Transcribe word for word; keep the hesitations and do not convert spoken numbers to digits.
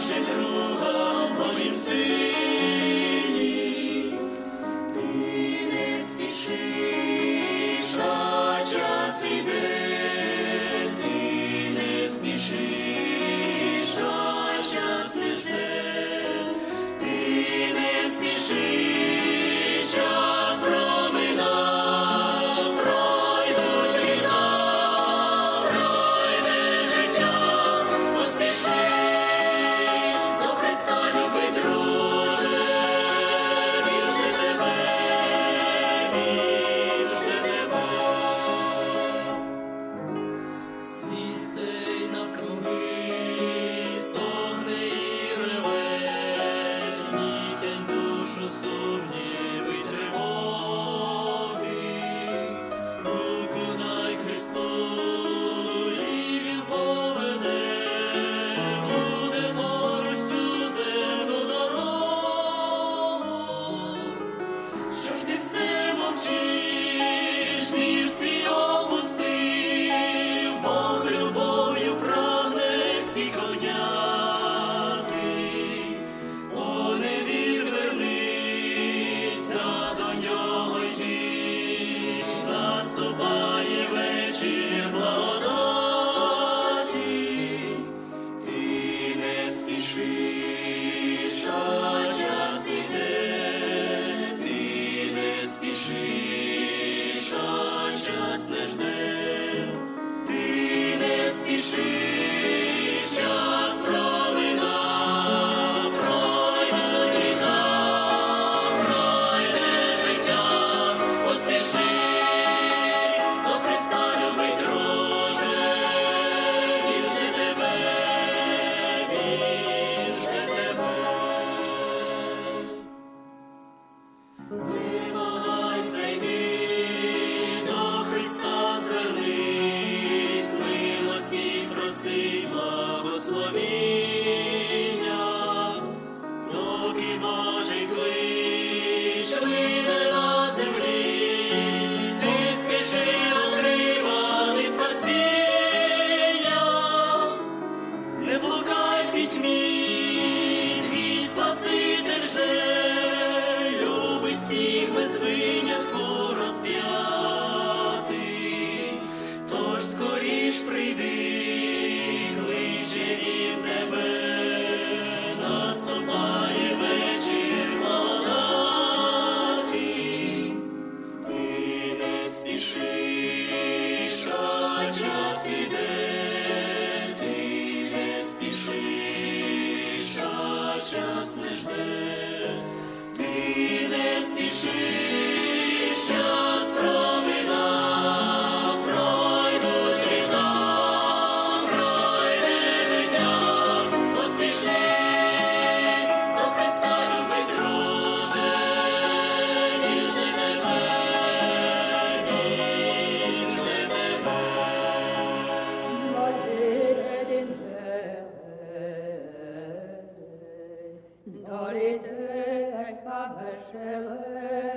знайшовши друга в Божім Сині. Ти не спішиш, а час іде, ти не спішиш, а час не жде, ти не спішиш, час промина, пройдуть літа, пройде життя, поспіши до Христа, любий друже, Він жде тебе, Він жде тебе. Світ цей навкруги стогне і реве, гнітять душу сумніви й тривоги. Руку дай Христу, і Він поведе, буде поруч всю земну дорогу. Що ж ти все мовчиш, зір свій опустив, Бог любов'ю прагне всіх обняти. О, не відвернися, до нього йди, наступає вечір благодаті. Ти не спішиш, а час іде, ти не спішиш, а час не жде, ти не спішиш, час промина, пройдуть літа, пройде життя, поспіши до Христа, любий друже, Він жде тебе, Він жде тебе. Вимагайся, йди, до Христа звернись, милості проси, благословіння, доки Божий клич лине на землі, ти спіши отримати спасіння. Не блукай в пітьмі, твій Спаситель жде, любить всіх без винятку розп'ятий. Тож скоріш прийди, кличе Він тебе, наступає вечір благодаті. Ти не спішиш, а час іде, ти не спішиш, а час не жде, ти не спішиш, час промина, пройдуть літа, пройде життя, поспіши до Христа, любий друже, Він жде тебе, Він жде тебе. Dorides, Babeshele,